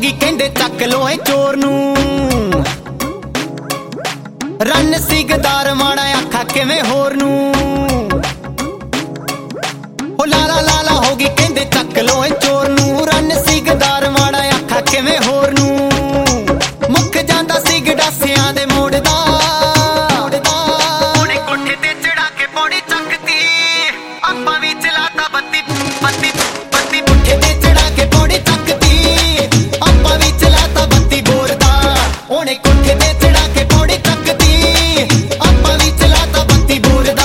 होगी कहंदे चक लो ए चोर नू रन सी गदार माड़ा आखा किवें होर नू ओ लाला लाला होगी कहंदे चक लो ए चोर नू रन सी गदार माड़ा आखा किवें होर नू मुक जांदा सी गडासियां दे मोड़दा ओने कोठे ते चढ़ा के पौड़ी चकती आपां भी चलाता बत्ती बत्ती बत्ती पुठे ते चढ़ा के पौड़ी चकती आपां भी चलाता बत्ती बोरदा ओने कोठे ते चढ़ा के पौड़ी चकती आपां भी चलाता बत्ती बोरदा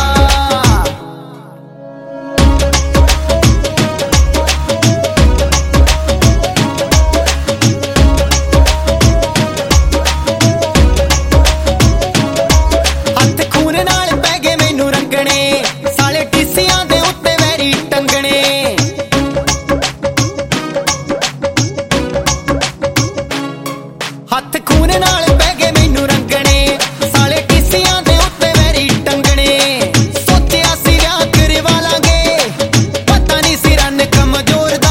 हथ खून नाल पै गए मैनू रंगने साले टीसियां दे उत्ते वैरी टंगने सोचिया सी विआह करवा लांगे पता नहीं सी रन कमजोर दा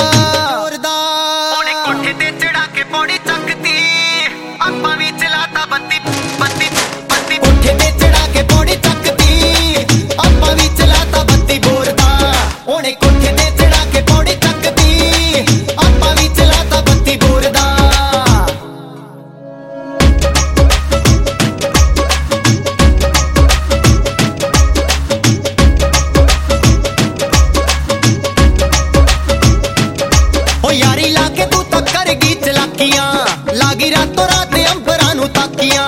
ओने कोठे ते चढ़ा के पौड़ी चकती आपां भी चलाता बत्ती बत्ती बत्ती कोठे ते चढ़ा के पौड़ी चकती आपां भी चलाता बत्ती बोरदा ओने कोठे ते चढ़ा के पौड़ी चकती आपां भी चलाता बत्ती बोरदा यारी लाके तू तो करगी चलाकियां लागी रातों रात अंबरां नू ताकियां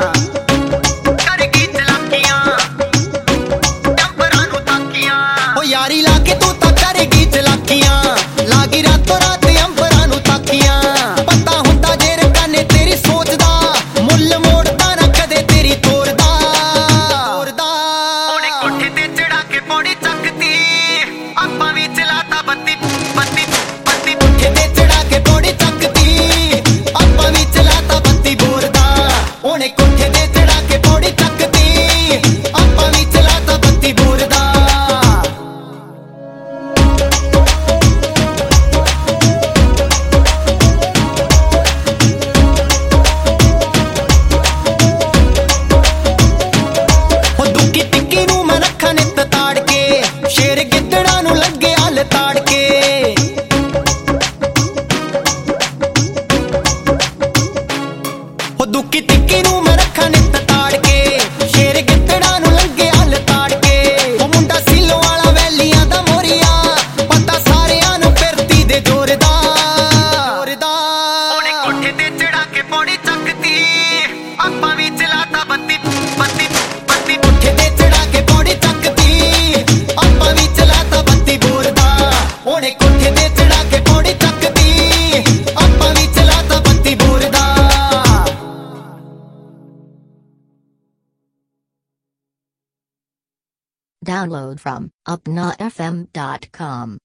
करगी चलाकियां अंबरां नू ताकियां ओ यारी लाके तू तो करगी चलाकियां लागी रातों रात अंबरां नू ताकियां पता हुंदा जे रकाने तेरी सोचदा मुੱਲ मोड़दा ना कदे तेरी तोड़दा ओने कोठे ते चढ़ा के पौड़ी चकती आपां भी चलाता बत्ती बत्ती बत्ती पुठे ते चढ़ा के पौड़ी चकती आपां भी चलाता बत्ती बोरदा ओने कोठे ते चढ़ा के पौड़ी चकती आपां भी चलाता बत्ती बोरदा ओ दुक्की टिक्की नू मैं रखा नित ताड़ के शेर गिद्दड़ा नू लगे हल ताड़ के दुक्की टिक्की नू मैं रखा नित ताड़ के शेर गिद्दड़ा नू लगे हल ताड़ के ओ मुंडा सीलों वाला वैलियां दा मोरिया पता सारियां नू फिरती दे जोरदा ओने कोठे ते चढ़ा के पौड़ी चकती आपां भी चलाता बत्ती बत्ती बत्ती पुठे ते चढ़ा के पौड़ी चकती आपां भी चलाता बत्ती बोरदा ओने कोठे ते चढ़ा के पौड़ी चकती आपां भी चलाता बत्ती बोरदा Download from upnafm.com.